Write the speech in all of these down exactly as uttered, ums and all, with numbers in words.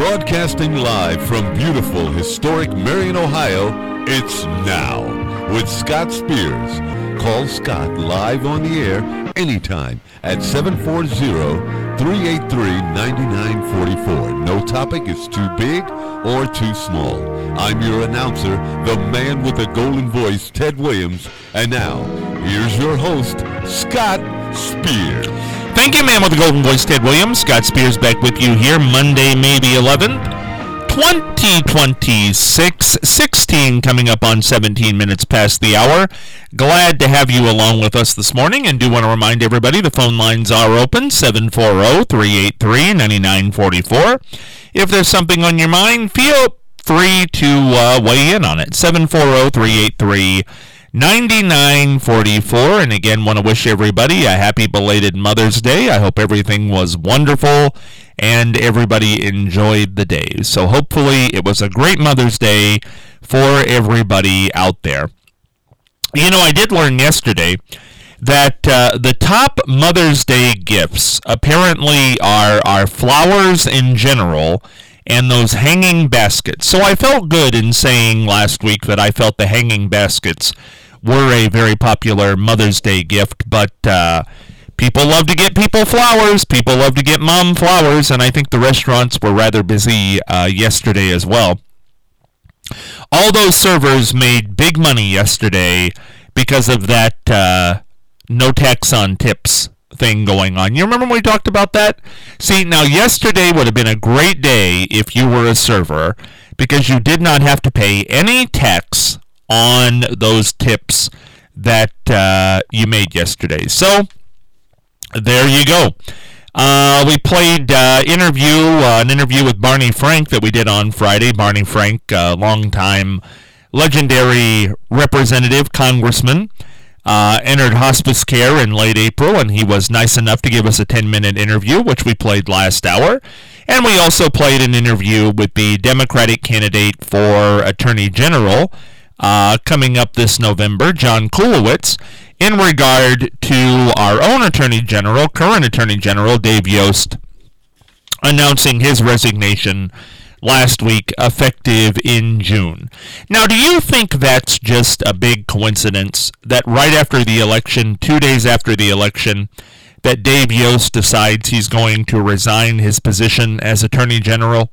Broadcasting live from beautiful, historic Marion, Ohio, it's Now with Scott Spears. Call Scott live on the air anytime at seven four zero, three eight three, nine nine four four. No topic is too big or too small. I'm your announcer, the man with the golden voice, Ted Williams. And now, here's your host, Scott Spears. Thank you, man with the golden voice, Ted Williams. Scott Spears back with you here Monday, May the eleventh, twenty twenty-six, sixteen coming up on seventeen minutes past the hour. Glad to have you along with us this morning, and do want to remind everybody the phone lines are open, seven four zero, three eight three, nine nine four four. If there's something on your mind, feel free to uh, weigh in on it, seven four zero, three eight three, nine nine four four. And again, want to wish everybody a happy belated Mother's Day. I hope everything was wonderful and everybody enjoyed the day. So hopefully it was a great Mother's Day for everybody out there. You know, I did learn yesterday that uh, the top Mother's Day gifts apparently are, are flowers in general and those hanging baskets. So I felt good in saying last week that I felt the hanging baskets were a very popular Mother's Day gift, but uh, people love to get people flowers. People love to get mom flowers, and I think the restaurants were rather busy uh, yesterday as well. All those servers made big money yesterday because of that uh, no tax on tips thing going on. You remember when we talked about that? See, now yesterday would have been a great day if you were a server because you did not have to pay any tax on those tips that uh, you made yesterday. So, there you go. Uh, we played uh, interview, uh, an interview with Barney Frank that we did on Friday. Barney Frank, uh, longtime legendary representative, congressman, uh, entered hospice care in late April, and he was nice enough to give us a ten-minute interview, which we played last hour. And we also played an interview with the Democratic candidate for Attorney General, Uh, coming up this November, John Kulowitz, in regard to our own Attorney General, current Attorney General, Dave Yost, announcing his resignation last week, effective in June. Now, do you think that's just a big coincidence that right after the election, two days after the election, that Dave Yost decides he's going to resign his position as Attorney General?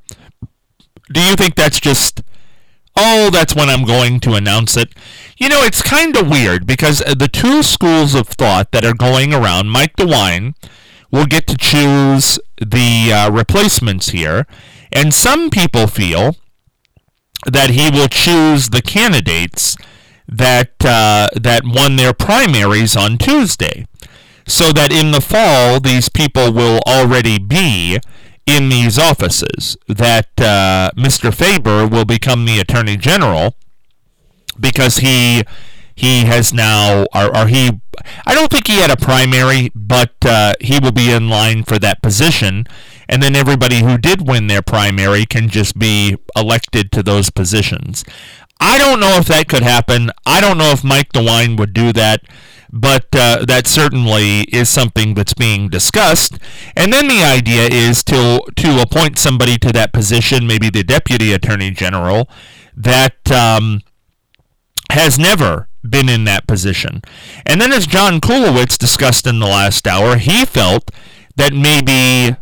Do you think that's just, oh, that's when I'm going to announce it? You know, it's kind of weird because the two schools of thought that are going around, Mike DeWine will get to choose the uh, replacements here, and some people feel that he will choose the candidates that uh, that won their primaries on Tuesday, so that in the fall these people will already be in these offices, that uh, Mister Faber will become the Attorney General because he he has now, or, or he, I don't think he had a primary, but uh, he will be in line for that position, and then everybody who did win their primary can just be elected to those positions. I don't know if that could happen. I don't know if Mike DeWine would do that, but uh, that certainly is something that's being discussed. And then the idea is to to appoint somebody to that position, maybe the Deputy Attorney General, that um, has never been in that position. And then as John Kulowitz discussed in the last hour, he felt that maybe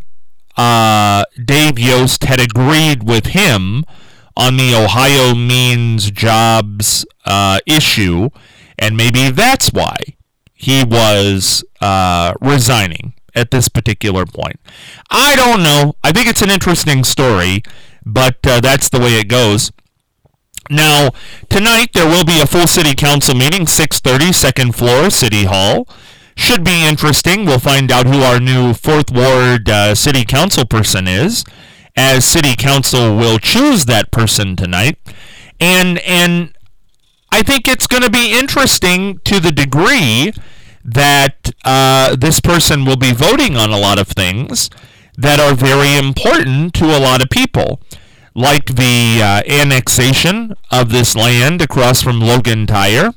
uh, Dave Yost had agreed with him on the Ohio Means Jobs uh, issue, and maybe that's why he was uh, resigning at this particular point. I don't know. I think it's an interesting story, but uh, that's the way it goes. Now, tonight there will be a full City Council meeting, six thirty, second floor, City Hall. Should be interesting. We'll find out who our new fourth Ward uh, City Council person is, as City Council will choose that person tonight. And and I think it's going to be interesting to the degree that uh, this person will be voting on a lot of things that are very important to a lot of people, like the uh, annexation of this land across from Logan Tire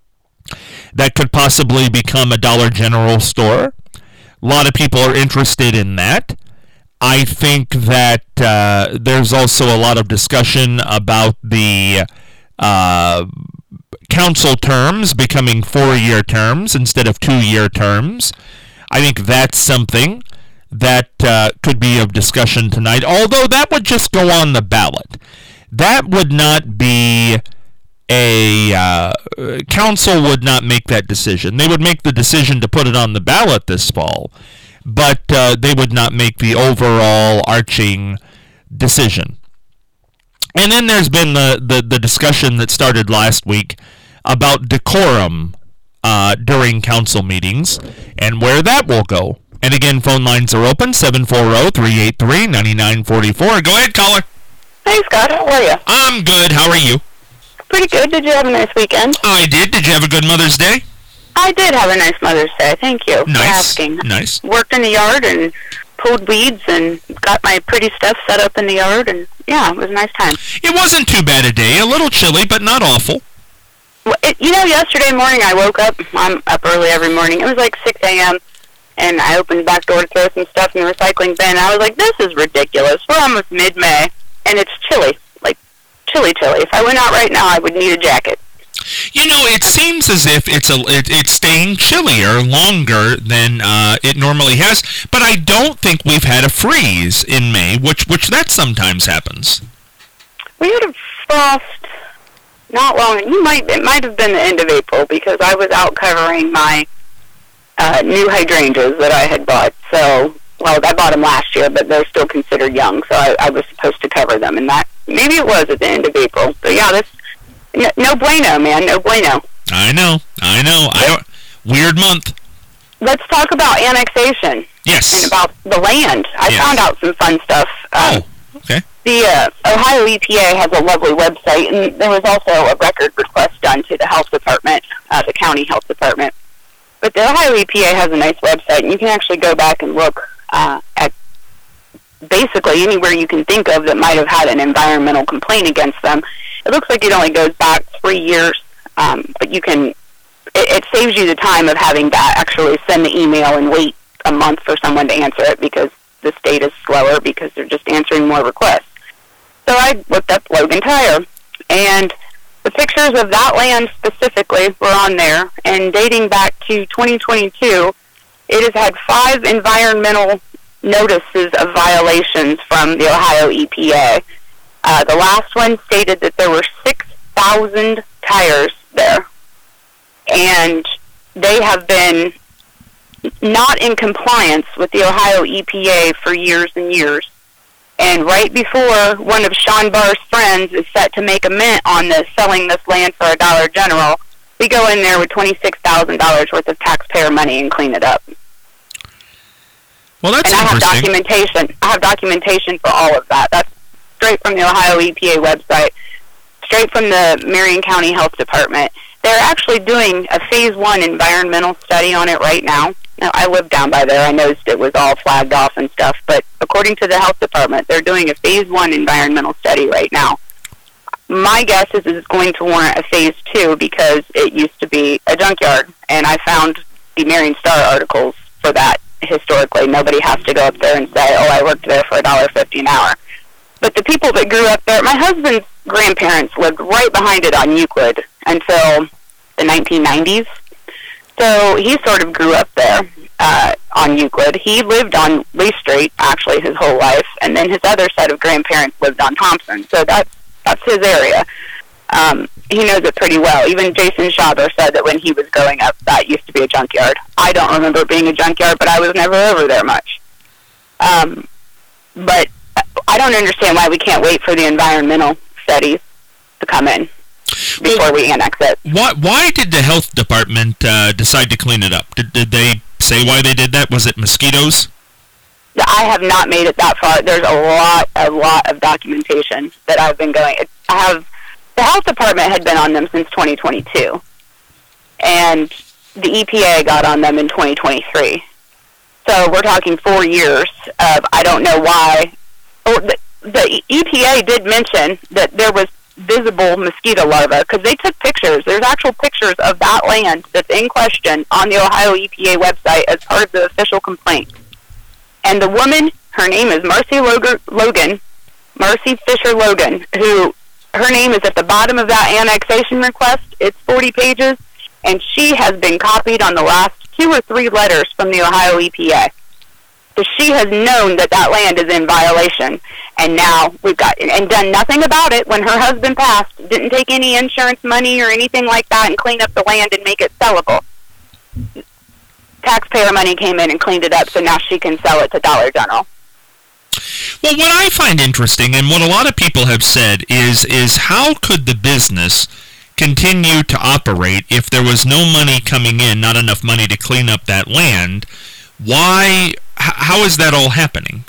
that could possibly become a Dollar General store. A lot of people are interested in that. I think that uh, there's also a lot of discussion about the uh, council terms becoming four-year terms instead of two-year terms. I think that's something that uh, could be of discussion tonight, although that would just go on the ballot. That would not be a uh, council would not make that decision. They would make the decision to put it on the ballot this fall, but uh, they would not make the overall arching decision. And then there's been the, the, the discussion that started last week about decorum uh, during council meetings and where that will go. And again, phone lines are open, seven four zero, three eight three, nine nine four four. Go ahead, caller. Hey, Scott. How are you? I'm good. How are you? Pretty good. Did you have a nice weekend? I did. Did you have a good Mother's Day? I did have a nice Mother's Day. Thank you nice. for asking. Nice. Worked in the yard and pulled weeds and got my pretty stuff set up in the yard, and yeah, it was a nice time. It wasn't too bad a day. A little chilly, but not awful. Well, it, you know, yesterday morning I woke up. I'm up early every morning. It was like six a.m., and I opened the back door to throw some stuff in the recycling bin. I was like, this is ridiculous. We're almost mid-May, and it's chilly. Like, chilly, chilly. If I went out right now, I would need a jacket. You know, it seems as if it's a it, it's staying chillier longer than uh, it normally has, but I don't think we've had a freeze in May, which which that sometimes happens. We had a frost not long. You might it might have been the end of April because I was out covering my uh, new hydrangeas that I had bought. So, well, I bought them last year, but they're still considered young, so I, I was supposed to cover them, and that maybe it was at the end of April. But yeah, this. No, no bueno, man. No bueno. I know. I know. I don't, weird month. Let's talk about annexation. Yes. And about the land. I yes. found out some fun stuff. Oh, okay. The uh, Ohio E P A has a lovely website, and there was also a record request done to the health department, uh, the county health department. But the Ohio E P A has a nice website, and you can actually go back and look uh, at basically anywhere you can think of that might have had an environmental complaint against them. It looks like it only goes back three years, um, but you can. It, it saves you the time of having to actually send the email and wait a month for someone to answer it because the state is slower because they're just answering more requests. So I looked up Logan Tire, and the pictures of that land specifically were on there. And dating back to twenty twenty-two, it has had five environmental notices of violations from the Ohio E P A. Uh, the last one stated that there were six thousand tires there, and they have been not in compliance with the Ohio E P A for years and years. And right before one of Sean Barr's friends is set to make a mint on this, selling this land for a Dollar General, we go in there with twenty-six thousand dollars worth of taxpayer money and clean it up. Well, that's and I have interesting. documentation. I have documentation for all of that. That's straight from the Ohio E P A website, straight from the Marion County Health Department. They're actually doing a phase one environmental study on it right now. Now, I live down by there. I noticed it was all flagged off and stuff, but according to the health department, they're doing a phase one environmental study right now. My guess is it's going to warrant a phase two because it used to be a junkyard, and I found the Marion Star articles for that historically. Nobody has to go up there and say, oh, I worked there for a dollar fifty an hour. But the people that grew up there, my husband's grandparents lived right behind it on Euclid until the nineteen nineties. So he sort of grew up there uh, on Euclid. He lived on Lee Street, actually, his whole life. And then his other set of grandparents lived on Thompson. So that's, that's his area. Um, he knows it pretty well. Even Jason Schaber said that when he was growing up, that used to be a junkyard. I don't remember it being a junkyard, but I was never over there much. Um, but I don't understand why we can't wait for the environmental studies to come in before well, we annex it. Why, why did the health department uh, decide to clean it up? Did, did they say why they did that? Was it mosquitoes? I have not made it that far. There's a lot, a lot of documentation that I've been going. I have the health department had been on them since twenty twenty-two, and the E P A got on them in twenty twenty-three. So we're talking four years of I don't know why. Oh, the, the E P A did mention that there was visible mosquito larvae because they took pictures. There's actual pictures of that land that's in question on the Ohio E P A website as part of the official complaint. And the woman Her name is Marcy Logan, Marcy Fisher Logan, who her name is at the bottom of that annexation request. It's forty pages, and she has been copied on the last two or three letters from the Ohio E P A. So she has known that that land is in violation, and now we've got, and done nothing about it when her husband passed, didn't take any insurance money or anything like that and clean up the land and make it sellable. Taxpayer money came in and cleaned it up, so now she can sell it to Dollar General. Well, what I find interesting, and what a lot of people have said, is is how could the business continue to operate if there was no money coming in, not enough money to clean up that land? Why, h- how is that all happening?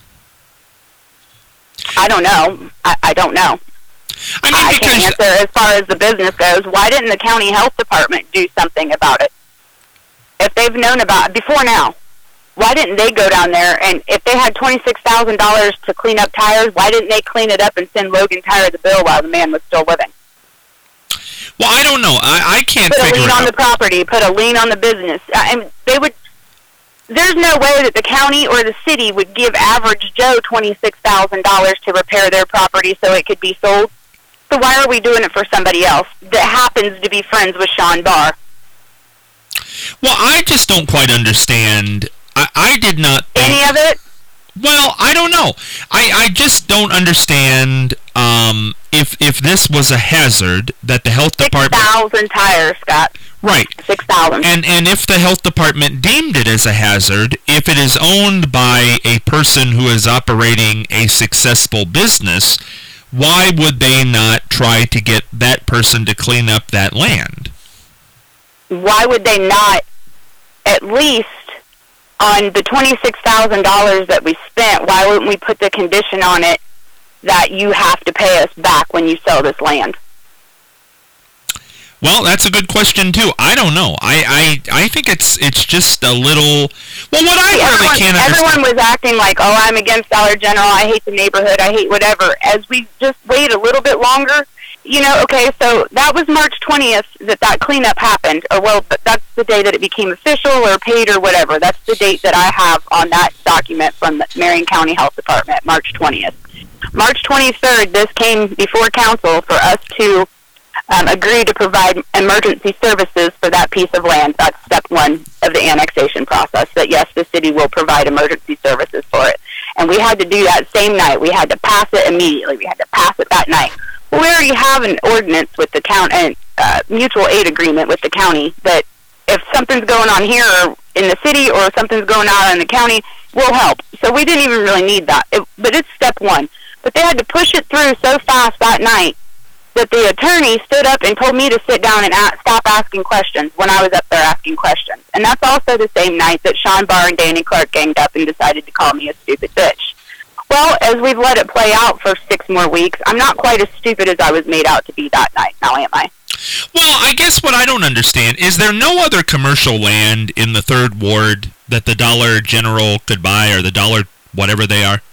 I don't know. I, I don't know. I mean, I can't because answer as far as the business goes. Why didn't the county health department do something about it? If they've known about it before now, why didn't they go down there? And if they had twenty-six thousand dollars to clean up tires, why didn't they clean it up and send Logan Tire the bill while the man was still living? well, I don't know. I, I can't Put a figure lien it on out. the property, put a lien on the business. I mean, they would. There's no way that the county or the city would give average Joe twenty-six thousand dollars to repair their property so it could be sold. So why are we doing it for somebody else that happens to be friends with Sean Barr? Well, I just don't quite understand. I, I did not think, Any of it? Well, I don't know. I, I just don't understand um, if if this was a hazard that the health Six department... thousand tires, Scott. Right. Six thousand. And and if the health department deemed it as a hazard, if it is owned by a person who is operating a successful business, why would they not try to get that person to clean up that land? Why would they not, at least on the twenty-six thousand dollars that we spent, why wouldn't we put the condition on it that you have to pay us back when you sell this land? Well, that's a good question too. I don't know. I, I, I think it's it's just a little. Well, what I See, really everyone, can't everyone understand. was acting like, oh, I'm against Dollar General. I hate the neighborhood. I hate whatever. As we just wait a little bit longer, you know, okay, so that was March twentieth that that cleanup happened. Or, well, but that's the day that it became official or paid or whatever. That's the date that I have on that document from the Marion County Health Department, March twentieth. March twenty-third, this came before council for us to um, agree to provide emergency services for that piece of land. That's step one of the annexation process, that yes, the city will provide emergency services for it. And we had to do that same night. We had to pass it immediately. We had to pass it that night. Well, we already have an ordinance with the county, and uh, mutual aid agreement with the county, that if something's going on here or in the city or something's going on in the county, we'll help. So we didn't even really need that. It, but it's step one. But they had to push it through so fast that night that the attorney stood up and told me to sit down and a- stop asking questions when I was up there asking questions. And that's also the same night that Sean Barr and Danny Clark ganged up and decided to call me a stupid bitch. Well, as we've let it play out for six more weeks, I'm not quite as stupid as I was made out to be that night, now am I? Well, I guess what I don't understand is there no other commercial land in the third ward that the Dollar General could buy, or the Dollar whatever they are?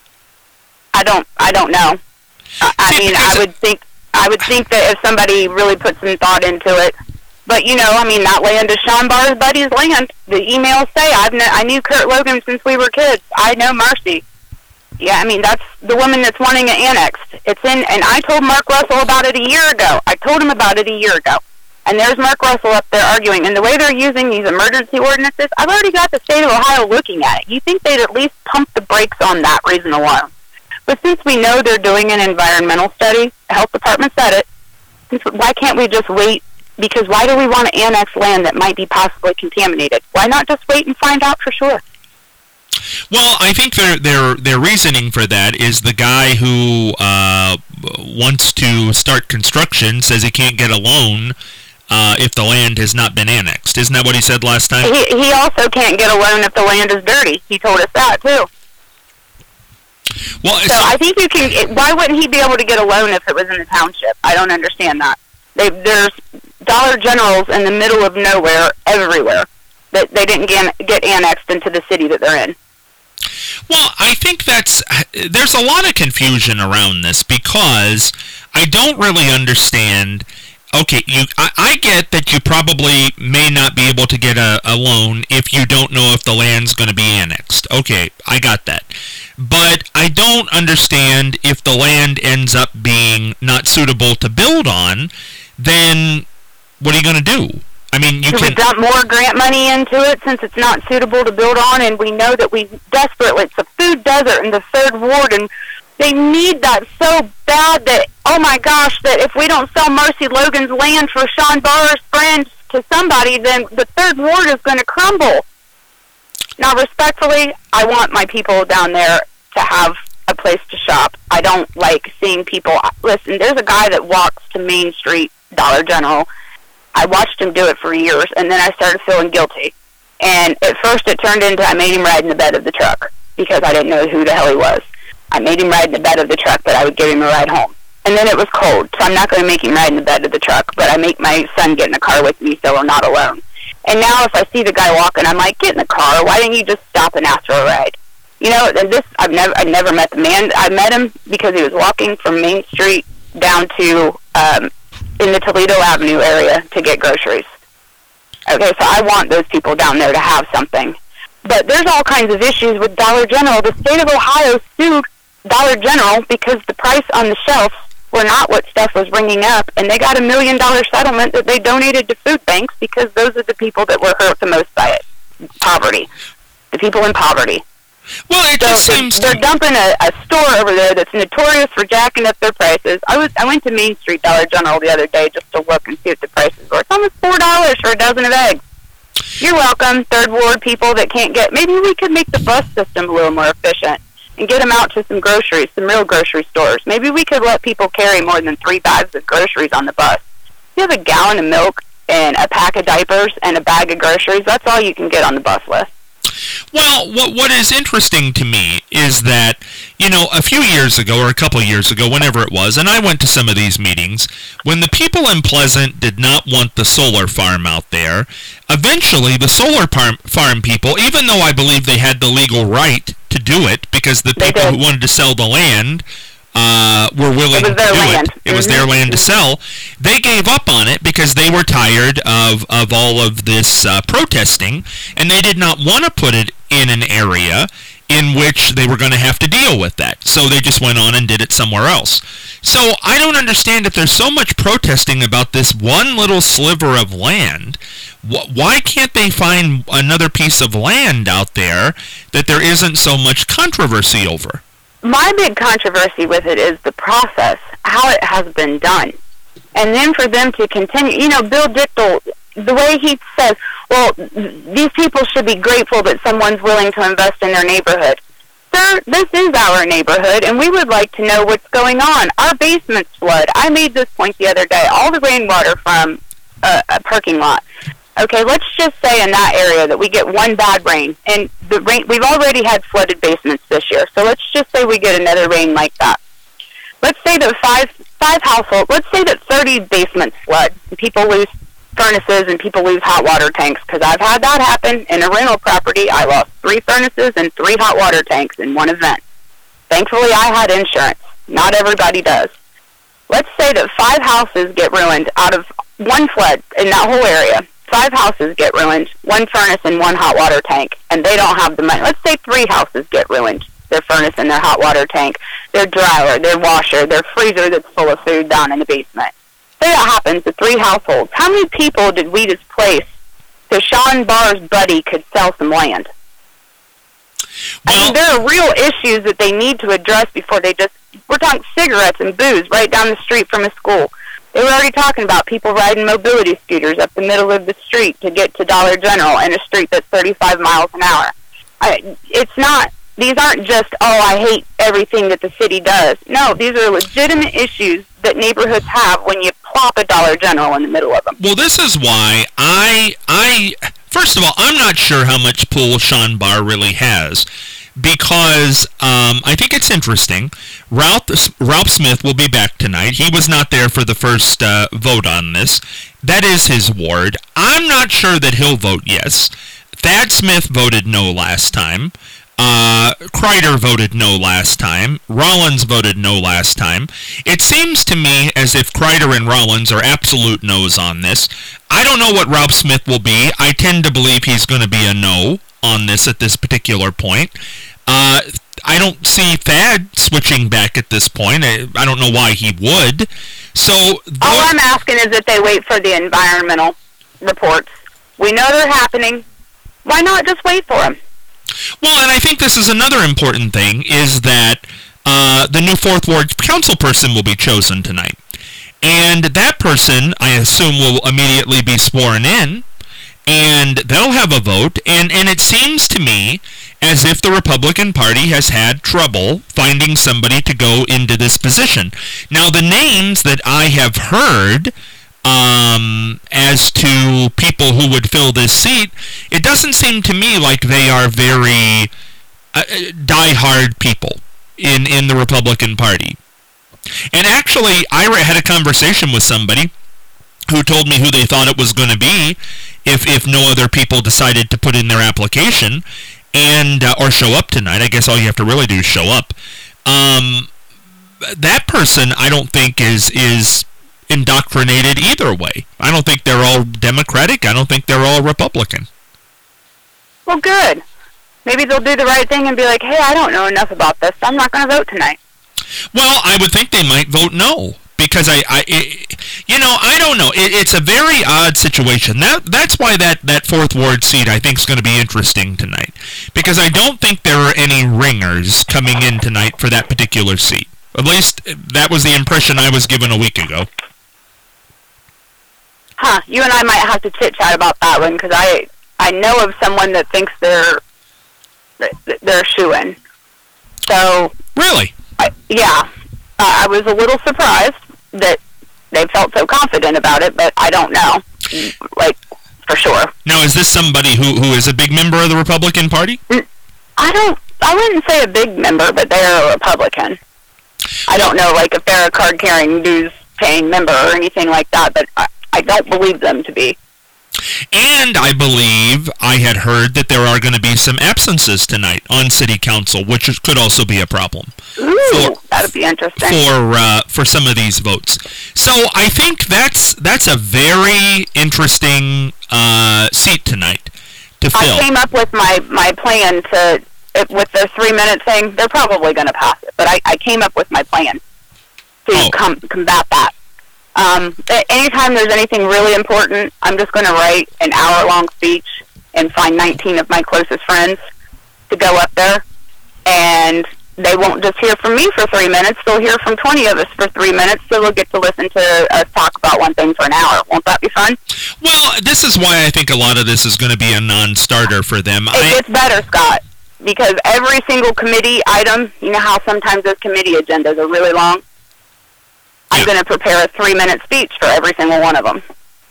I don't, I don't know. I, I mean, I would think, I would think that if somebody really put some thought into it, but you know, I mean, that land is Sean Barr's buddy's land. The emails say I've kn- I knew Kurt Logan since we were kids. I know Marcy. Yeah, I mean, that's the woman that's wanting it annexed. It's in, and I told Mark Russell about it a year ago. I told him about it a year ago. And there's Mark Russell up there arguing. And the way they're using these emergency ordinances, I've already got the state of Ohio looking at it. You think they'd at least pump the brakes on that reason alone. But since we know they're doing an environmental study, the health department said it, since, why can't we just wait? Because why do we want to annex land that might be possibly contaminated? Why not just wait and find out for sure? Well, I think their their their reasoning for that is the guy who uh, wants to start construction says he can't get a loan uh, if the land has not been annexed. Isn't that what he said last time? He, he also can't get a loan if the land is dirty. He told us that, too. Well, So I think you can, it, why wouldn't he be able to get a loan if it was in the township? I don't understand that. They, there's Dollar Generals in the middle of nowhere everywhere that they didn't get, get annexed into the city that they're in. Well, I think that's, there's a lot of confusion around this because I don't really understand Okay, you. I, I get that you probably may not be able to get a, a loan if you don't know if the land's going to be annexed. Okay, I got that. But I don't understand if the land ends up being not suitable to build on, then what are you going to do? I mean, you Should can... we dump more grant money into it since it's not suitable to build on, and we know that we desperately, it's a food desert in the third ward, and they need that so bad that, oh my gosh, that if we don't sell Marcy Logan's land for Sean Barr's friends to somebody, then the third ward is going to crumble. Now, respectfully, I want my people down there to have a place to shop. I don't like seeing people... Listen, there's a guy that walks to Main Street, Dollar General. I watched him do it for years, and then I started feeling guilty. And at first it turned into I made him ride in the bed of the truck because I didn't know who the hell he was. I made him ride in the bed of the truck, but I would give him a ride home. And then it was cold, so I'm not going to make him ride in the bed of the truck, but I make my son get in the car with me so we're not alone. And now if I see the guy walking, I'm like, get in the car. Why didn't you just stop and ask for a ride? You know, and this, I've never I've never met the man. I met him because he was walking from Main Street down to... Um, in the Toledo Avenue area to get groceries. Okay, so I want those people down there to have something. But there's all kinds of issues with Dollar General. The state of Ohio sued Dollar General because the price on the shelves were not what stuff was ringing up, and they got a million dollar settlement that they donated to food banks because those are the people that were hurt the most by it. Poverty. The people in poverty. Well, it so just seems they're to... dumping a, a store over there that's notorious for jacking up their prices. I was I went to Main Street Dollar General the other day just to look and see what the prices were. It's almost four dollars for a dozen of eggs. You're welcome, third ward people that can't get... Maybe we could make the bus system a little more efficient and get them out to some groceries, some real grocery stores. Maybe we could let people carry more than three bags of groceries on the bus. You have a gallon of milk and a pack of diapers and a bag of groceries. That's all you can get on the bus list. Well, what what is interesting to me is that, you know, a few years ago, or a couple of years ago, whenever it was, and I went to some of these meetings, when the people in Pleasant did not want the solar farm out there, eventually the solar farm, farm people, even though I believe they had the legal right to do it, because the people who wanted to sell the land uh, were willing to do land. it, it was mm-hmm. their land to sell, they gave up on it because they were tired of, of all of this uh, protesting, and they did not want to put it in an area in which they were going to have to deal with that. So they just went on and did it somewhere else. So I don't understand if there's so much protesting about this one little sliver of land, wh- why can't they find another piece of land out there that there isn't so much controversy over? My big controversy with it is the process, how it has been done. And then for them to continue, you know, Bill Dichtel, the way he says, well, these people should be grateful that someone's willing to invest in their neighborhood. Sir, this is our neighborhood, and we would like to know what's going on. Our basements flood. I made this point the other day. All the rainwater from a, a parking lot. Okay, let's just say in that area that we get one bad rain, and the rain, we've already had flooded basements this year, so let's just say we get another rain like that. Let's say that five five households, let's say that thirty basements flood, and people lose furnaces and people lose hot water tanks, because I've had that happen in a rental property. I lost three furnaces and three hot water tanks in one event. Thankfully, I had insurance. Not everybody does. Let's say that five houses get ruined out of one flood in that whole area. Five houses get ruined, one furnace and one hot water tank, and they don't have the money. Let's say three houses get ruined, their furnace and their hot water tank, their dryer, their washer, their freezer that's full of food down in the basement. Say that happens to three households. How many people did we displace so Sean Barr's buddy could sell some land? Well, I mean, there are real issues that they need to address before they just... We're talking cigarettes and booze right down the street from a school. They were already talking about people riding mobility scooters up the middle of the street to get to Dollar General in a street that's thirty-five miles an hour. I, it's not... These aren't just, oh, I hate everything that the city does. No, these are legitimate issues that neighborhoods have when you plop a Dollar General in the middle of them. Well, this is why I, I, first of all, I'm not sure how much pull Sean Barr really has, because um, I think it's interesting. Ralph, Ralph Smith will be back tonight. He was not there for the first uh, vote on this. That is his ward. I'm not sure that he'll vote yes. Thad Smith voted no last time. Uh, Kreider voted no last time. Rollins voted no last time. It seems to me as if Kreider and Rollins are absolute no's on this. I don't know what Ralph Smith will be. I tend to believe he's going to be a no on this at this particular point. Uh, I don't see Thad switching back at this point. I, I don't know why he would. So all I'm asking is that they wait for the environmental reports. We know they're happening. Why not just wait for them? Well, and I think this is another important thing, is that uh, the new Fourth Ward council person will be chosen tonight. And that person, I assume, will immediately be sworn in, and they'll have a vote, and, and it seems to me as if the Republican Party has had trouble finding somebody to go into this position. Now, the names that I have heard Um, as to people who would fill this seat, it doesn't seem to me like they are very uh, die-hard people in, in the Republican Party. And actually, I had a conversation with somebody who told me who they thought it was going to be if, if no other people decided to put in their application and uh, or show up tonight. I guess all you have to really do is show up. Um, that person, I don't think, is is... indoctrinated either way. I don't think they're all Democratic. I don't think they're all Republican. Well, good. Maybe they'll do the right thing and be like, hey, I don't know enough about this, so I'm not going to vote tonight. Well, I would think they might vote no. Because, I, I it, you know, I don't know. It, it's a very odd situation. That That's why that, that Fourth Ward seat, I think, is going to be interesting tonight. Because I don't think there are any ringers coming in tonight for that particular seat. At least, that was the impression I was given a week ago. Huh, you and I might have to chit-chat about that one, because I, I know of someone that thinks they're, they're shoo-in. So... Really? I, yeah. Uh, I was a little surprised that they felt so confident about it, but I don't know, like, for sure. Now, is this somebody who, who is a big member of the Republican Party? I don't, I wouldn't say a big member, but they're a Republican. I don't know, like, if they're a card-carrying, dues-paying member or anything like that, but... I, I don't believe them to be. And I believe I had heard that there are going to be some absences tonight on City Council, which is, could also be a problem. Ooh, for, that would be interesting. For uh, for some of these votes. So I think that's that's a very interesting uh, seat tonight to fill. I came up with my, my plan to, with the three-minute thing, they're probably going to pass it, but I, I came up with my plan to oh. com- combat that. Um, anytime there's anything really important, I'm just going to write an hour-long speech and find nineteen of my closest friends to go up there. And they won't just hear from me for three minutes. They'll hear from twenty of us for three minutes, so they'll get to listen to us talk about one thing for an hour. Won't that be fun? Well, this is why I think a lot of this is going to be a non-starter for them. It I... gets better, Scott, because every single committee item, you know how sometimes those committee agendas are really long? I'm going to prepare a three-minute speech for every single one of them.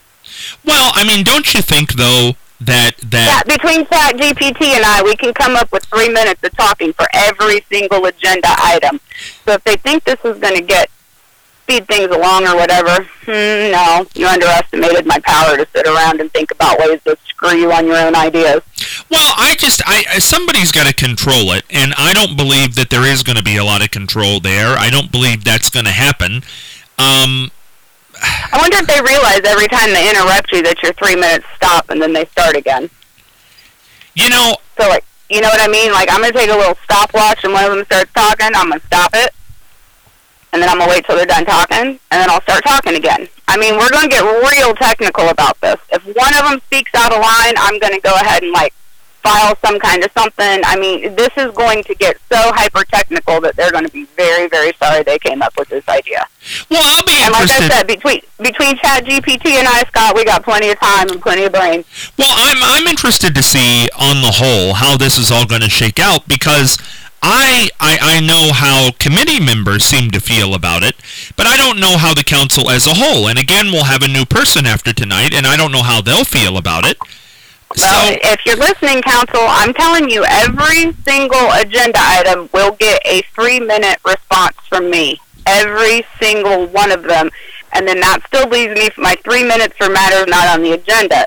Well, I mean, don't you think, though, that... that yeah, between ChatGPT and I, we can come up with three minutes of talking for every single agenda item. So if they think this is going to get speed things along or whatever, hmm, no, you underestimated my power to sit around and think about ways to screw you on your own ideas. Well, I just, I somebody's got to control it, and I don't believe that there is going to be a lot of control there. I don't believe that's going to happen. Um, I wonder if they realize every time they interrupt you that your three minutes stop and then they start again. You know... So, like, you know what I mean? Like, I'm going to take a little stopwatch, and one of them starts talking, I'm going to stop it, and then I'm going to wait till they're done talking, and then I'll start talking again. I mean, we're going to get real technical about this. If one of them speaks out of line, I'm going to go ahead and, like, file some kind of something. I mean, this is going to get so hyper-technical that they're going to be very, very sorry they came up with this idea. Well, I'll be and interested... like I said, between between ChatGPT and I, Scott, we got plenty of time and plenty of brain. Well, I'm I'm interested to see, on the whole, how this is all going to shake out, because I, I I know how committee members seem to feel about it, but I don't know how the council as a whole. And again, we'll have a new person after tonight, and I don't know how they'll feel about it. Well, so, if you're listening, Council, I'm telling you, every single agenda item will get a three-minute response from me. Every single one of them. And then that still leaves me for my three minutes for matters not on the agenda.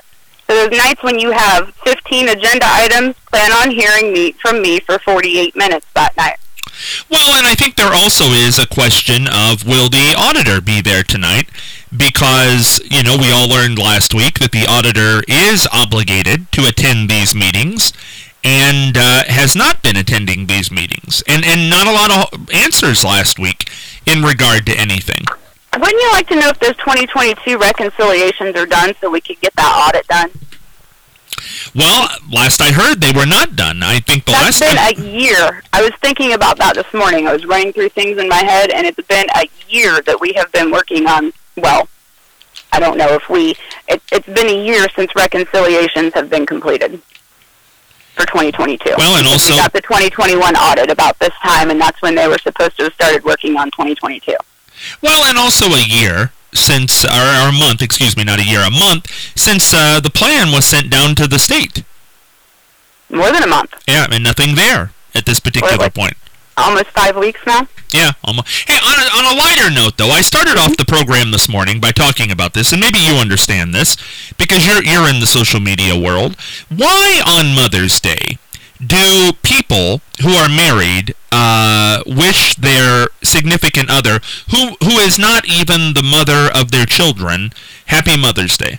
So those nights when you have fifteen agenda items, plan on hearing me from me for forty-eight minutes that night. Well, and I think there also is a question of, will the auditor be there tonight? Because, you know, we all learned last week that the auditor is obligated to attend these meetings and uh, has not been attending these meetings. And, and not a lot of answers last week in regard to anything. Wouldn't you like to know if those twenty twenty-two reconciliations are done so we could get that audit done? Well, last I heard, they were not done. I think the That's last been time... a year. I was thinking about that this morning. I was running through things in my head, and it's been a year that we have been working on, well, I don't know if we, it, it's been a year since reconciliations have been completed for twenty twenty-two. Well, and also... We got the twenty twenty-one audit about this time, and that's when they were supposed to have started working on twenty twenty-two. Well, and also a year since, or, or a month, excuse me, not a year, a month, since uh, the plan was sent down to the state. More than a month. Yeah, and nothing there at this particular like point. Almost five weeks now? Yeah, almost. Hey, on a, on a lighter note, though, I started off the program this morning by talking about this, and maybe you understand this, because you're you're in the social media world. Why on Mother's Day do people who are married uh, wish their significant other, who who is not even the mother of their children, Happy Mother's Day?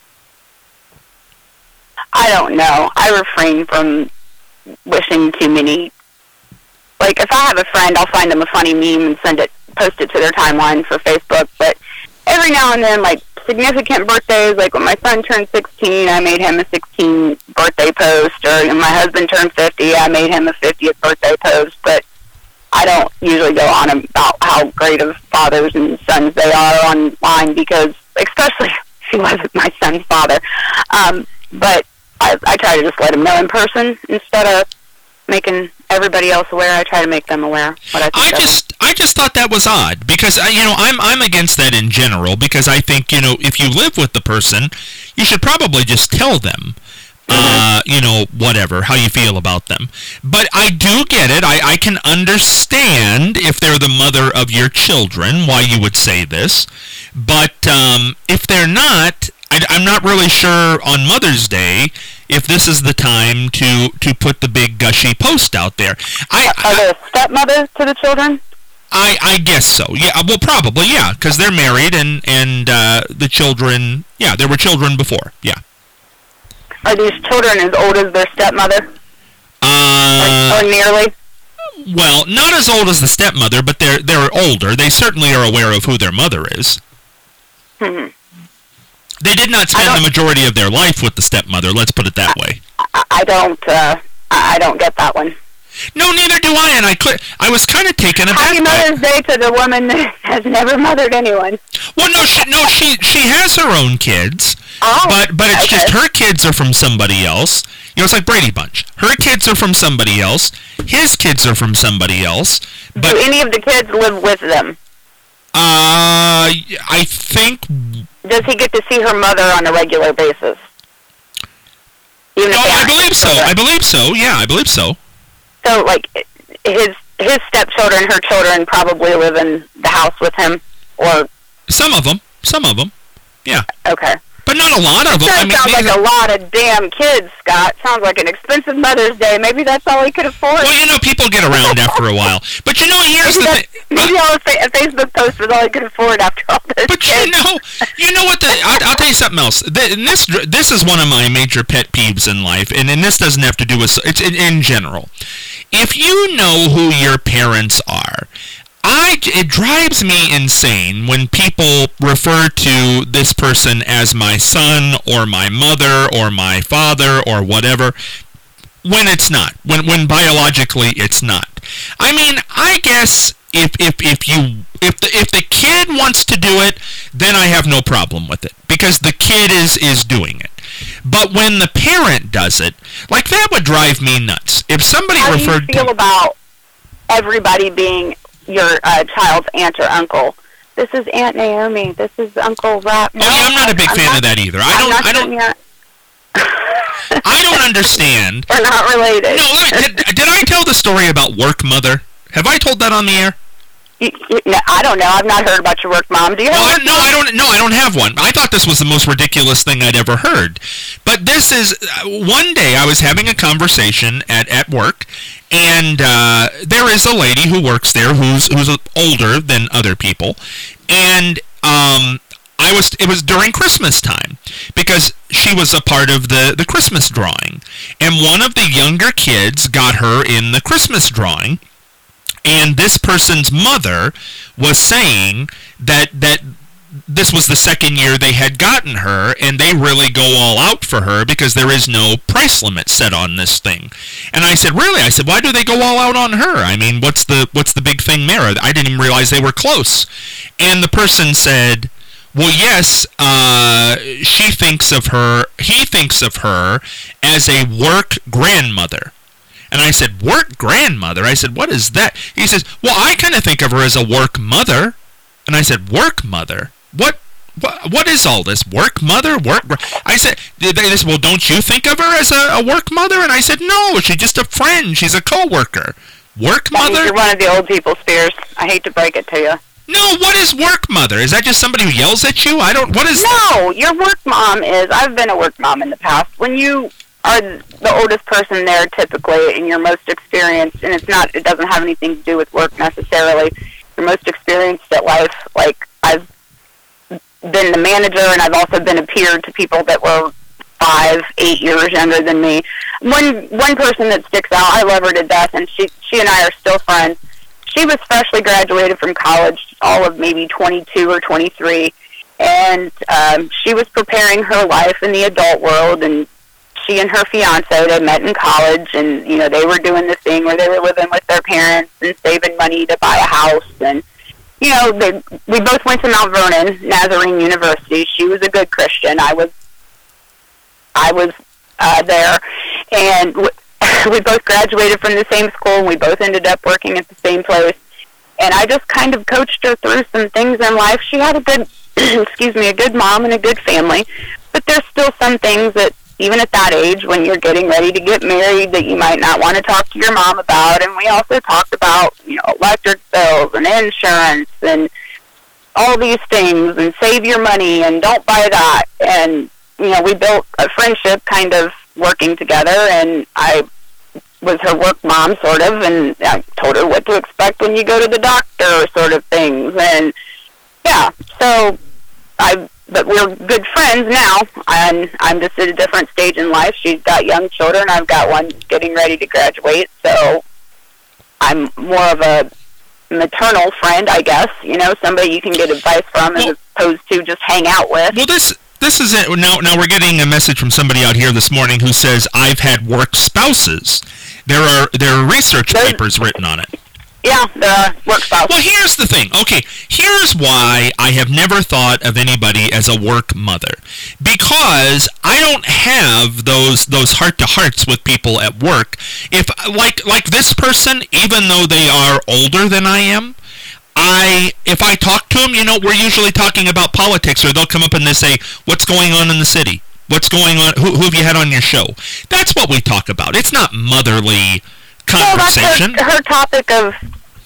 I don't know. I refrain from wishing too many. Like, if I have a friend, I'll find them a funny meme and send it, post it to their timeline for Facebook. But every now and then, like, significant birthdays, like when my son turned sixteen, I made him a sixteen birthday post. Or when my husband turned fifty, I made him a fiftieth birthday post. But I don't usually go on about how great of fathers and sons they are online, because, especially if he wasn't my son's father. Um, but I, I try to just let him know in person instead of making everybody else aware. I try to make them aware what I think I of just them. I just thought that was odd, because I, you know, I'm I'm against that in general, because I think, you know, if you live with the person, you should probably just tell them, uh, you know, whatever, how you feel about them. But I do get it. I, I can understand if they're the mother of your children, why you would say this. But um, if they're not, I, I'm not really sure on Mother's Day if this is the time to, to put the big gushy post out there. I, Are they stepmothers to the children? I, I guess so. Yeah, well, probably, yeah, because they're married, and, and uh, the children, yeah, there were children before, yeah. Are these children as old as their stepmother? Uh, or, or nearly? Well, not as old as the stepmother, but they're they're older. They certainly are aware of who their mother is. Hmm. They did not spend the majority of their life with the stepmother, let's put it that way. I, I don't, uh, I don't get that one. No, neither do I, and I could, I was kind of taken aback. Happy Mother's Day to the woman that has never mothered anyone. Well, no, she, no, she, she has her own kids, oh, but, but it's okay. just her kids are from somebody else. You know, it's like Brady Bunch. Her kids are from somebody else. His kids are from somebody else. But do any of the kids live with them? Uh, I think... Does he get to see her mother on a regular basis? Even No, if they I aren't believe so. children? I believe so. Yeah, I believe so. So, like, his his stepchildren, her children, probably live in the house with him, or... Some of them. Some of them. Yeah. Okay. But not a lot of them. Sure, I mean, sounds these like are- a lot of damn kids, Scott. Sounds like an expensive Mother's Day. Maybe that's all he could afford. Well, you know, people get around after a while. But you know, here's maybe the that- thing. maybe all a, fa- a Facebook post was all he could afford after all this. But you know, you know what? The, I'll, I'll tell you something else. The, and this this is one of my major pet peeves in life, and, and this doesn't have to do with it's in, in general. If you know who your parents are, I it drives me insane when people refer to this person as my son or my mother or my father or whatever, when it's not. When when biologically it's not. I mean, I guess if if if you if the if the kid wants to do it, then I have no problem with it, because the kid is is doing it. But when the parent does it, like, that would drive me nuts. If somebody How referred do you feel to about everybody being your uh, child's aunt or uncle? This is Aunt Naomi. This is Uncle Rap. No, Oh, yeah, I'm not a big I'm fan not- of that either. I I'm don't not I don't saying you're- I don't understand. We're not related. No, let me, did, did I tell the story about Work Mother? Have I told that on the air? You, you, no, I don't know. I've not heard about your work mom. Do you have well, one? No, I don't. No, I don't have one. I thought this was the most ridiculous thing I'd ever heard. But this is uh, one day I was having a conversation at, at work, and uh, there is a lady who works there who's who's older than other people, and um, I was it was during Christmas time because she was a part of the the Christmas drawing, and one of the younger kids got her in the Christmas drawing. And this person's mother was saying that that this was the second year they had gotten her, and they really go all out for her because there is no price limit set on this thing. And I said, really? I said, why do they go all out on her? I mean, what's the what's the big thing there? I didn't even realize they were close. And the person said, well, yes, uh, she thinks of her, he thinks of her as a work grandmother. And I said, work grandmother? I said, what is that? He says, well, I kind of think of her as a work mother. And I said, work mother? What what, what is all this? Work mother? Work? I said, they said, well, don't you think of her as a, a work mother? And I said, no, she's just a friend. She's a co-worker. Work mother? You're one of the old people, Spears. I hate to break it to you. No, what is work mother? Is that just somebody who yells at you? I don't, what is... No, your work mom is, I've been a work mom in the past. When you are the oldest person there typically and you're most experienced, and it's not, it doesn't have anything to do with work necessarily, you're most experienced at life. Like, I've been the manager and I've also been a peer to people that were five, eight years younger than me. One one person that sticks out, I love her to death, and she she and I are still friends. She was freshly graduated from college, all of maybe twenty-two or twenty-three, and um, she was preparing her life in the adult world, and she and her fiance, they met in college, and, you know, they were doing the thing where they were living with their parents and saving money to buy a house, and, you know, they, we both went to Mount Vernon Nazarene University. She was a good Christian. I was, I was uh, there, and w- we both graduated from the same school, and we both ended up working at the same place, and I just kind of coached her through some things in life. She had a good, excuse me, a good mom and a good family, but there's still some things that, even at that age, when you're getting ready to get married, that you might not want to talk to your mom about. And we also talked about, you know, electric bills and insurance and all these things, and save your money and don't buy that. And, you know, we built a friendship kind of working together, and I was her work mom, sort of, and I told her what to expect when you go to the doctor, sort of things. And, yeah, so I... But we're good friends now, and I'm just at a different stage in life. She's got young children. I've got one getting ready to graduate, so I'm more of a maternal friend, I guess, you know, somebody you can get advice from as opposed to just hang out with. Well, this this is it. Now, now we're getting a message from somebody out here this morning who says, I've had work spouses. There are, there are research Those, papers written on it. Yeah, the work spouse. Well, here's the thing. Okay, here's why I have never thought of anybody as a work mother. Because I don't have those those heart-to-hearts with people at work. If like like this person, even though they are older than I am, I if I talk to them, you know, we're usually talking about politics, or they'll come up and they say, "What's going on in the city? What's going on? Who, who have you had on your show?" That's what we talk about. It's not motherly conversation. Well, that's her, her topic of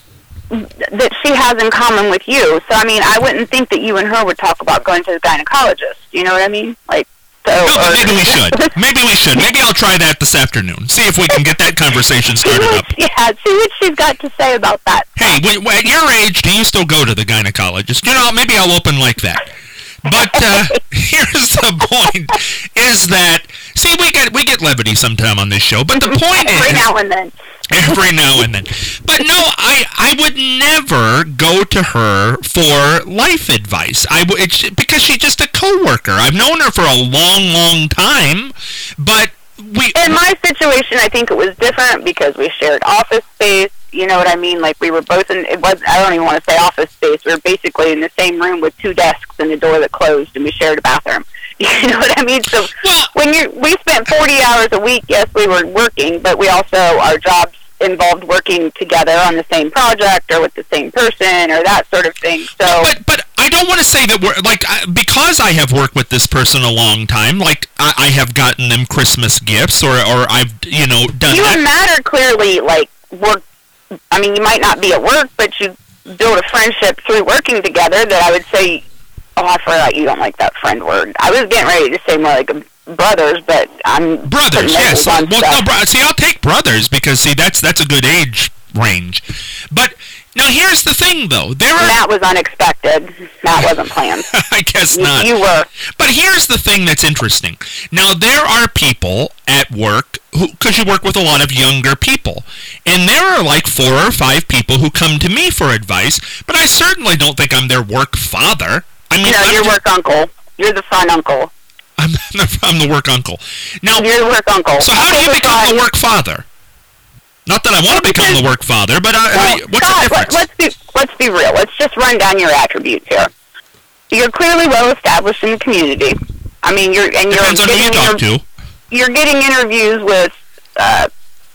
that she has in common with you. So, I mean, I wouldn't think that you and her would talk about going to the gynecologist. You know what I mean? Like, so. No, but maybe we should. Maybe we should. Maybe I'll try that this afternoon. See if we can get that conversation started up. Yeah, see what she's got to say about that. Hey, when, at your age, do you still go to the gynecologist? You know, maybe I'll open like that. But uh, here's the point: is that see, we get we get levity sometime on this show, but the point every is now and then. Every now and then. But no, I, I would never go to her for life advice. I w- it's, because she's just a coworker. I've known her for a long, long time, but we... In my situation, I think it was different because we shared office space. You know what I mean? Like, we were both in... It was, I don't even want to say office space. We were basically in the same room with two desks and a door that closed, and we shared a bathroom. You know what I mean? So when you we spent forty hours a week, yes, we were working, but we also, our jobs involved working together on the same project or with the same person or that sort of thing. So, But, but I don't want to say that we're, like, I, because I have worked with this person a long time, like, I, I have gotten them Christmas gifts or, or I've, you know, done you that. and Matt are clearly, like, work, I mean, you might not be at work, but you build a friendship through working together that I would say, oh, I forgot you don't like that friend word. I was getting ready to say more like brothers, but I'm brothers. Yes. Well, well no, bro- see, I'll take brothers because see, that's that's a good age range. But now here's the thing, though. There are Matt was unexpected. Matt wasn't planned. I guess you, not. You were. But here's the thing that's interesting. Now there are people at work who, because you work with a lot of younger people, and there are like four or five people who come to me for advice. But I certainly don't think I'm their work father. I mean, no, I'm you're just, work uncle. You're the fun uncle. I'm the, I'm the work uncle. Now, you're the work uncle. So how do you become fun. the work father? Not that I want to become the work father, but I, well, I, what's Scott, the difference? Let's be let's be real. Let's just run down your attributes here. You're clearly well established in the community. I mean, you're and you're Depends on who you talk to. You're getting interviews with uh,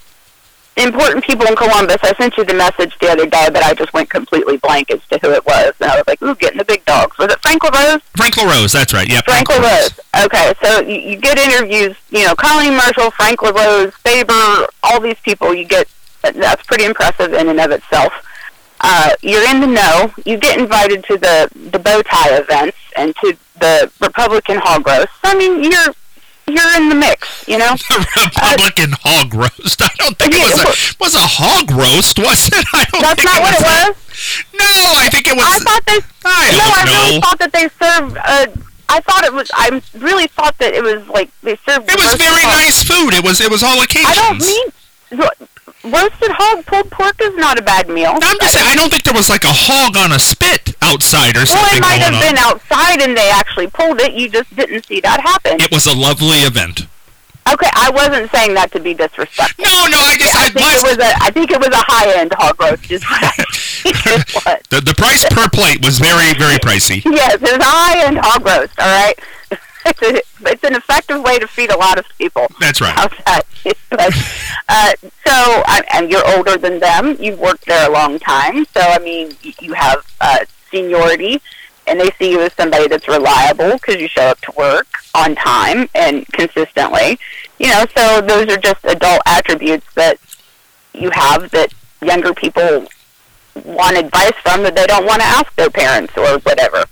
important people in Columbus. I sent you the message the other day, but I just went completely blank as to who it was. And I was like, ooh, getting the big dogs. Was it Frank LaRose? Frank LaRose, that's right. Yeah, Frank, Frank LaRose. Okay, so you, you get interviews, you know, Colleen Marshall, Frank LaRose, Faber, all these people you get. That's pretty impressive in and of itself. Uh, you're in the know. You get invited to the, the bow tie events and to the Republican hog roast. I mean, you're you're in the mix, you know. The Republican uh, hog roast. I don't think it was a was a hog roast, was it? I don't That's think not it what was it a, was. No, I think it was. I thought they. I no, don't I know. really thought that they served. Uh, I thought it was. I really thought that it was like they served. It was very hog. nice food. It was. It was all occasions. I don't mean. Roasted hog pulled pork is not a bad meal. I'm just saying, I don't think there was like a hog on a spit outside or something. Well, it might have on. been outside and they actually pulled it. You just didn't see that happen. It was a lovely event. Okay, I wasn't saying that to be disrespectful. No, no, I guess I, I, think was. it was a. I think it was a high-end hog roast. Is what I think it was. the the price per plate was very very pricey. Yes, it was a high-end hog roast. All right. It's, a, it's an effective way to feed a lot of people. That's right. Outside. But, uh, so, I, and you're older than them. You've worked there a long time. So, I mean, you have uh, seniority, and they see you as somebody that's reliable because you show up to work on time and consistently. You know, so those are just adult attributes that you have that younger people want advice from that they don't want to ask their parents or whatever.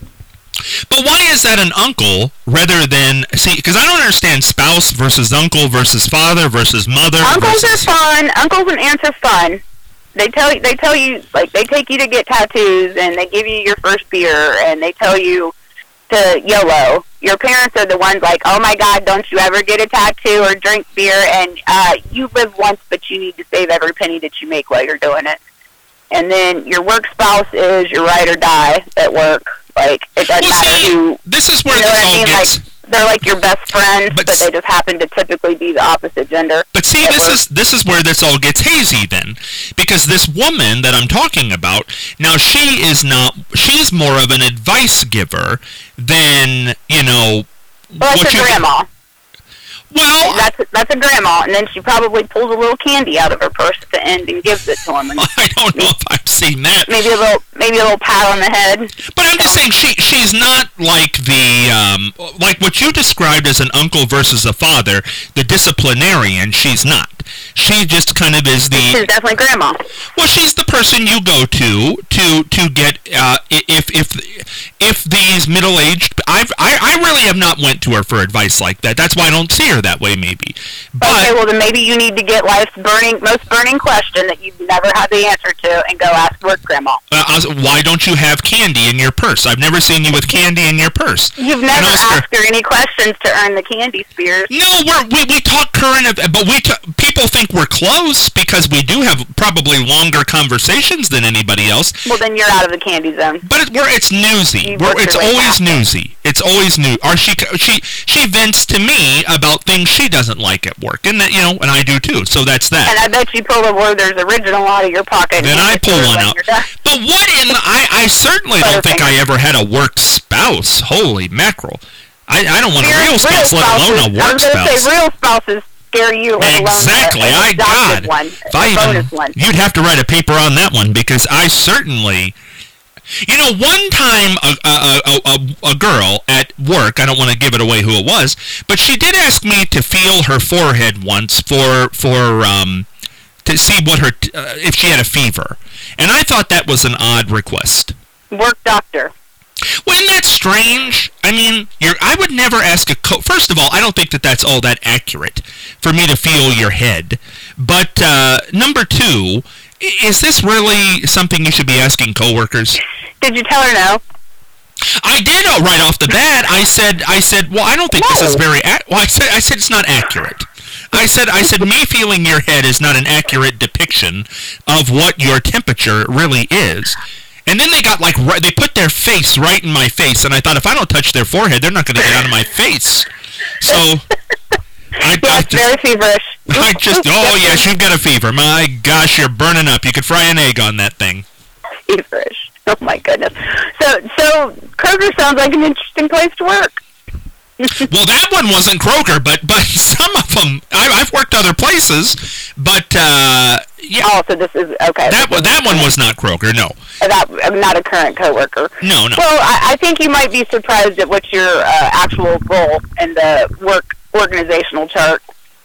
But why is that an uncle rather than, see, because I don't understand spouse versus uncle versus father versus mother. Uncles versus... are fun. Uncles and aunts are fun. They tell you, they tell you, like, they take you to get tattoos and they give you your first beer and they tell you to YOLO. Your parents are the ones like, oh my God, don't you ever get a tattoo or drink beer, and uh, you live once, but you need to save every penny that you make while you're doing it. And then your work spouse is your ride or die at work. Like, it doesn't well, matter see, who. This is where you know this what I all mean? gets. Like, they're like your best friends, but, but they just happen to typically be the opposite gender. But see, this work. is this is where this all gets hazy then, because this woman that I'm talking about now, she is not. She's more of an advice giver than you know. Well, that's what your you, grandma. Well, that's that's a grandma, and then she probably pulls a little candy out of her purse at the end and gives it to him. And I don't know if I've seen that. Maybe a little, maybe a little pat on the head. But I'm just saying, she she's not like the um, like what you described as an uncle versus a father, the disciplinarian. She's not. She just kind of is the. She's definitely grandma. Well, she's the person you go to to to get uh, if if if these middle aged. I've I, I really have not went to her for advice like that. That's why I don't see her that way. Maybe. But, okay, well then maybe you need to get life's burning, most burning question that you've never had the answer to, and go ask work grandma. Uh, why don't you have candy in your purse? I've never seen you with candy in your purse. You've never asked her any questions to earn the candy, Spears. No, we're, we we talk current, but we t- people think we're close because we do have probably longer conversations than anybody else. Well, then you're out of the candy zone. But it, we're, it's newsy. We're, it's always newsy. It's always new. Or she she she vents to me about things she doesn't like at work, and that you know, and I do too. So that's that. And I bet you pull a Werther's original out of your pocket. Then I pull one out. But what in the, I I certainly don't think I ever had a work spouse. Holy mackerel! I I don't want a real spouse, let alone a work spouse. I was going to say real spouses scare you. Exactly. I God. One, if I even, one. You'd have to write a paper on that one because I certainly. You know, one time a, a, a, a, a girl at work, I don't want to give it away who it was, but she did ask me to feel her forehead once for for um, to see what her uh, if she had a fever, and I thought that was an odd request. Work doctor. Well, isn't that strange? I mean, you're, I would never ask a co- First of all, I don't think that that's all that accurate for me to feel your head. But uh, number two, is this really something you should be asking coworkers? Did you tell her no? I did. Oh, right off the bat, I said, I said, well, I don't think no. this is very. Ac- well, I said, I said it's not accurate. I said, I said, me feeling your head is not an accurate depiction of what your temperature really is. And then they got like, right, they put their face right in my face, and I thought, if I don't touch their forehead, they're not going to get out of my face. So, I, yes, I just, very feverish. I just, oh yes, you've got a fever. My gosh, you're burning up. You could fry an egg on that thing. Feverish. Oh my goodness. So, so Kroger sounds like an interesting place to work. Well, that one wasn't Kroger, but but some of them, I, I've worked other places, but uh, yeah. Oh, so this is okay. That one, that one was not Kroger, no. That I'm not a current coworker. No, no. Well, I, I think you might be surprised at what your uh, actual role in the work organizational chart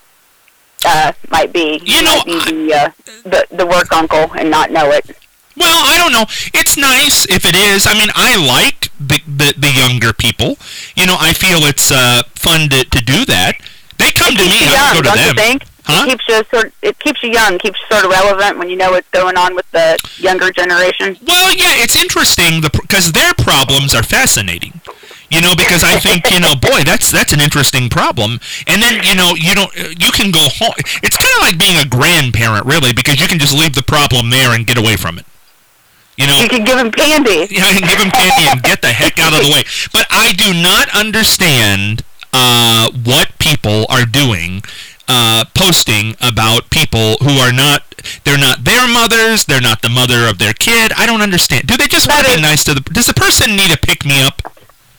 uh, might be. You, you know, might be the, uh, the the work uncle and not know it. Well, I don't know. It's nice if it is. I mean, I like the the, the younger people. You know, I feel it's uh, fun to, to do that. They come to me, I go to don't them. You think? Huh? It keeps you sort. It keeps you young, keeps you sort of relevant when you know what's going on with the younger generation. Well, yeah, it's interesting because their problems are fascinating. You know, because I think, you know, boy, that's that's an interesting problem. And then, you know, you don't, you can go home. It's kind of like being a grandparent, really, because you can just leave the problem there and get away from it. You know, you can give him candy. Yeah, you can give him candy and get the heck out of the way. But I do not understand uh, what people are doing, uh, posting about people who are not, they're not their mothers, they're not the mother of their kid. I don't understand. Do they just want to be nice to the, does the person need to pick me up?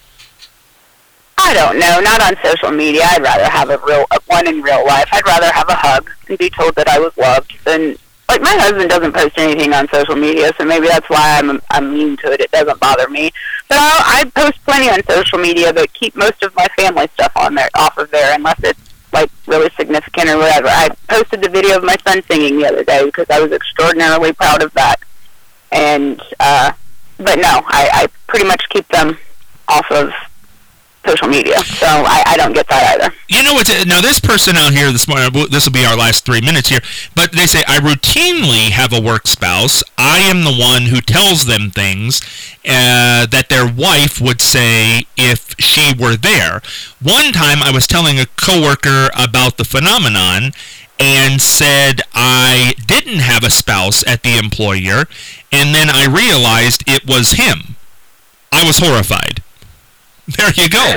I don't know. Not on social media. I'd rather have a real one in real life. I'd rather have a hug and be told that I was loved than, like, my husband doesn't post anything on social media, so maybe that's why I'm I'm immune to it. It doesn't bother me. But I'll, I post plenty on social media, but keep most of my family stuff on there, off of there, unless it's like really significant or whatever. I posted the video of my son singing the other day because I was extraordinarily proud of that. And uh, but no, I, I pretty much keep them off of social media, so I, I don't get that either. You know what? Now this person out here this morning, this will be our last three minutes here, but they say, I routinely have a work spouse. I am the one who tells them things uh, that their wife would say if she were there. One time I was telling a coworker about the phenomenon and said I didn't have a spouse at the employer, and then I realized it was him. I was horrified. There you go.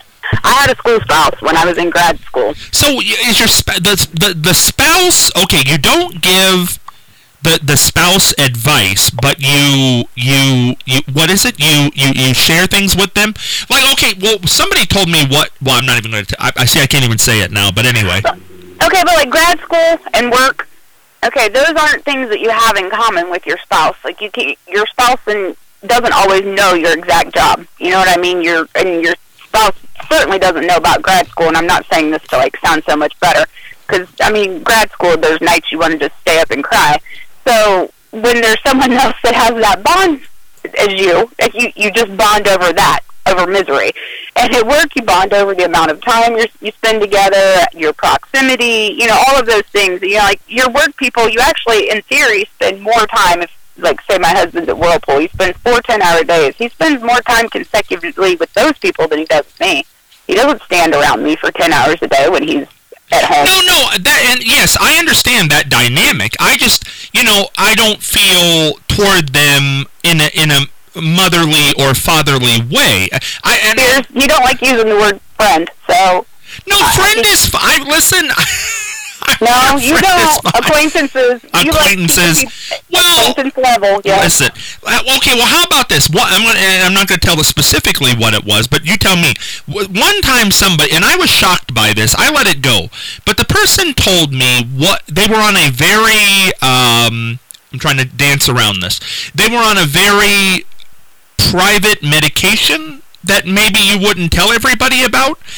I had a school spouse when I was in grad school. So is your sp- the, the the spouse, okay, you don't give the the spouse advice, but you you you what is it? You you you share things with them? Like, okay, well, somebody told me what, well, I'm not even going to I, I see I can't even say it now, but anyway. Okay, but like grad school and work, okay, those aren't things that you have in common with your spouse. Like, you can, your spouse and doesn't always know your exact job. You know what I mean? Your and your spouse certainly doesn't know about grad school, and I'm not saying this to like sound so much better, because I mean, grad school, there's nights you want to just stay up and cry. So when there's someone else that has that bond as you, you you just bond over that, over misery. And at work, you bond over the amount of time you're, you spend together, your proximity, you know, all of those things. You know, like your work people, you actually, in theory, spend more time if. Like, say my husband's at Whirlpool, he spends four ten-hour days. He spends more time consecutively with those people than he does with me. He doesn't stand around me for ten hours a day when he's at home. No, no, that, and yes, I understand that dynamic. I just, you know, I don't feel toward them in a, in a motherly or fatherly way. I and Spears, you don't like using the word friend, so... No, uh, friend is fine. Listen... No, you don't. Acquaintances. Acquaintances. Like, well, acquaintance level, yeah. Listen. Okay, well, how about this? What, I'm, gonna, I'm not going to tell specifically what it was, but you tell me. One time somebody, and I was shocked by this, I let it go, but the person told me what, they were on a very, um, I'm trying to dance around this, they were on a very private medication that maybe you wouldn't tell everybody about.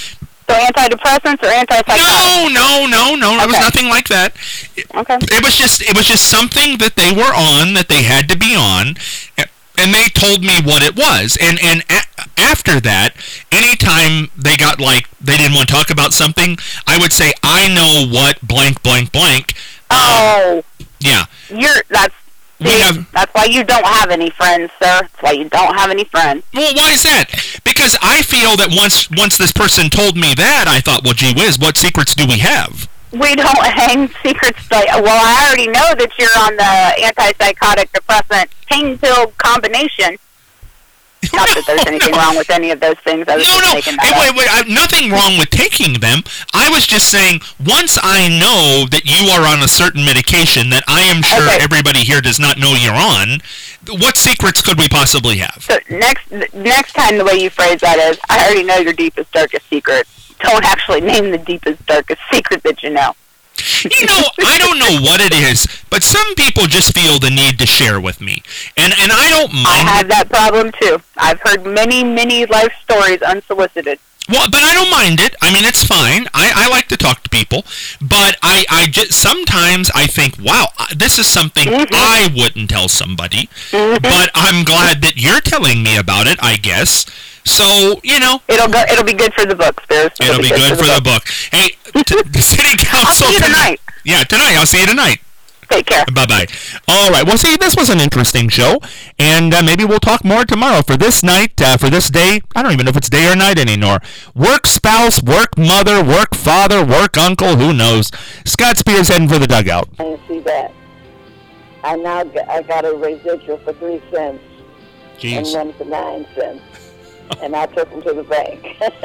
So antidepressants or antipsychotics? No, no, no, no. It Okay. was nothing like that. It, Okay. it was just it was just something that they were on, that they had to be on, and they told me what it was. And and a- after that, anytime they got like they didn't want to talk about something, I would say, I know what blank blank blank. Oh, Yeah. you're that's We see, have- that's why you don't have any friends, sir. That's why you don't have any friends. Well, why is that? Because I feel that once once this person told me that, I thought, well, gee whiz, what secrets do we have? We don't hang secrets like, well, I already know that you're on the antipsychotic depressant pain pill combination. Not that there's No, anything no. wrong with any of those things. I was No, just no, making hey, that wait, up. wait, I, nothing wrong with taking them. I was just saying, once I know that you are on a certain medication that I am sure Okay. everybody here does not know you're on, what secrets could we possibly have? So next next time the way you phrase that is, I already know your deepest, darkest secret. Don't actually name the deepest, darkest secret that you know. You know, I don't know what it is, but some people just feel the need to share with me. And and I don't I mind. have that problem too. I've heard many, many life stories unsolicited. Well, but I don't mind it. I mean, it's fine. I, I like to talk to people, but I, I just sometimes I think, wow, uh, this is something Mhm. I wouldn't tell somebody. Mhm. But I'm glad that you're telling me about it, I guess. So, you know, It'll go. It'll be good for the book, Spears. it'll be good for the book. Hey, t- the city I'll council see you tonight. Yeah, tonight. I'll see you tonight. Take care. Bye-bye. All right. Well, see, this was an interesting show, and uh, maybe we'll talk more tomorrow. For this night, uh, for this day, I don't even know if it's day or night anymore. Work spouse, work mother, work father, work uncle, who knows? Scott Spears heading for the dugout. I didn't see that. I now got, I got a residual for three cents and Jeez. one for nine cents, and I took them to the bank.